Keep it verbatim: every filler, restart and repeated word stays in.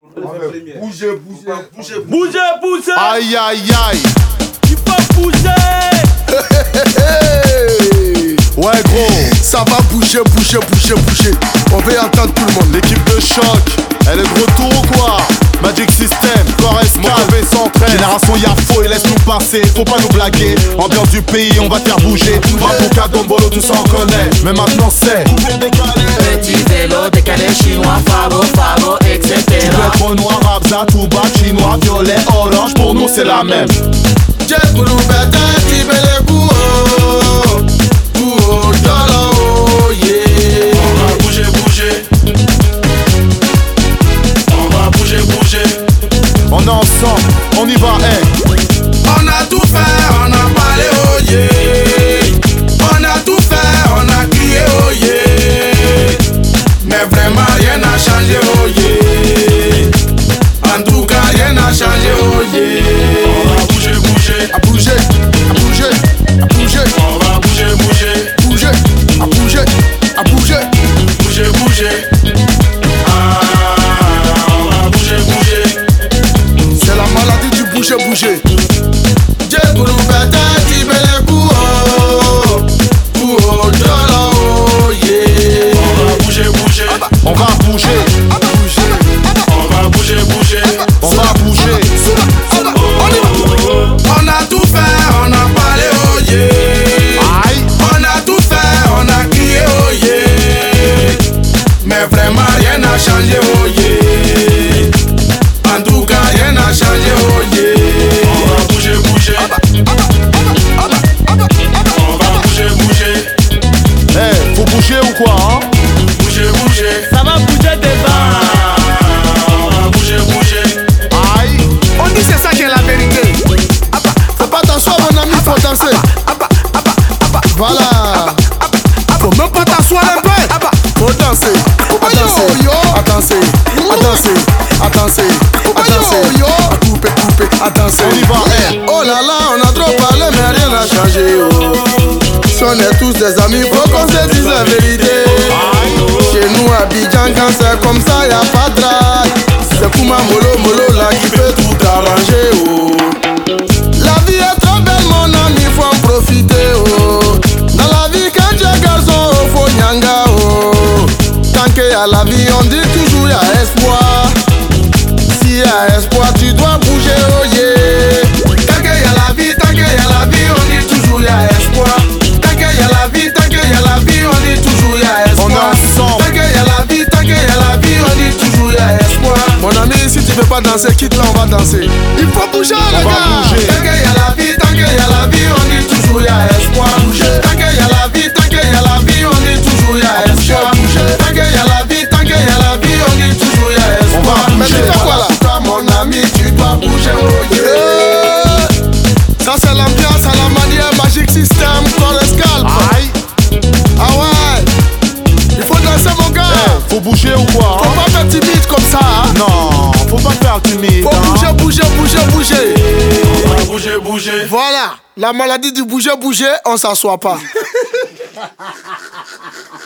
Bougez, bougez, bougez, bougez, bougez. Aïe, aïe, aïe. Il faut bouger. Ouais gros, ça va bouger, bouger, bouger, bouger. On veut entendre tout le monde. L'équipe de choc, elle est de retour ou quoi? Magic System, Forest Calvé centré. Génération Yafo, il laisse nous passer, faut pas nous blaguer. Ambiance du pays, on va te faire bouger. Mapuka, Dombolo, tout ça on connaît. Mais maintenant c'est petit vélo, décalé chinois, favo, favo, et cetera. Tu peux être au noir, Abza, Touba, chinois, violet, orange, pour nous c'est la même. Djekoulou bete, tibele kou oh, kou oh, dolo oh, yeah. On va bouger, bouger. On va bouger, bouger. On est ensemble, on y va, hey. On a tout fait, on a parlé oh yeah. On a tout fait, on a crié oh yeah. Mais vraiment rien n'a changé oh yeah. En tout cas rien n'a changé oh yeah. On va bouger, bouger. À bouger, à bouger, à bouger. On va bouger, bouger. Bouger, à bouger, à bouger. Bouger, bouger. Ah, on va bouger, bouger. C'est la maladie du bouger, bouger. Djekoulou bete, tibele kou oh, kou oh, dolo oh yeah. On va bouger, bouger. On va bouger, bouger. On va bouger, bouger. On va bouger. On a tout fait, on a parlé oh yeah. Aïe. On a tout fait, on a crié oh yeah. Mais vraiment rien n'a changé oh yeah. En tout cas rien n'a changé oh yeah. On va bouger, bouger. On va bouger, bouger. Eh, faut bouger ou quoi, hein? Bouger, bouger. Ça va bouger des bas. On va bouger, bouger. Aïe. On dit c'est ça qui est la vérité. Faut pas t'asseoir mon ami, faut danser. Voilà. Faut même pas t'asseoir un peu. Faut danser, à danser, à danser, à danser, à danser, à danser, à couper, couper, à danser. On y va, eh. Oh là là, on a trop parlé mais rien n'a changé oh. Si on est tous des amis, faut qu'on se dise la vérité. Chez nous à Abidjan, quand c'est comme ça, y'a pas de drague. C'est Kouma Molo Molo là qui peut tout arranger oh. La vie est trop belle mon ami, faut en profiter oh. Dans la vie quand tu es garçon, faut nyanga oh. Tant qu'il y a la vie, on dit toujours y'a espoir. S'il y a espoir, tu dois bouger oh yeah. Tant qu'il y a la vie, tant qu'il y a la vie, on dit toujours y'a espoir. Tant qu'il y a la vie, tant qu'il y a la vie, on dit toujours y'a espoir. On est ensemble. Tant qu'il y a la vie, tant qu'il y a la vie, on dit toujours y'a espoir. Mon ami, si tu veux pas danser, quitte là, on va danser. Il faut bouger les va gars. bouger. Tant qu'il y a la vie, tant qu'il y a la vie, on dit toujours y'a espoir. Tant qu'il y a la vie, tant qu'il y a la vie, on dit toujours y'a espoir. Tant qu'il y a la vie, tant qu'il y a la vie, on dit toujours y'a espoir. On va Mais bouger. tu fais quoi là? Toi mon ami, tu dois bouger oh yeah. Ça c'est l'ambiance à la manière Magic System, Forest Calvé. Aïe. Ah ouais. Il faut danser mon gars. Eh, faut bouger ou quoi, Faut hein? pas faire timide comme ça hein. Non, faut pas faire timide, Faut hein? bouger, bouger, bouger, bouger. On va bouger, bouger. Voilà, la maladie du bouger, bouger, on s'assoit pas.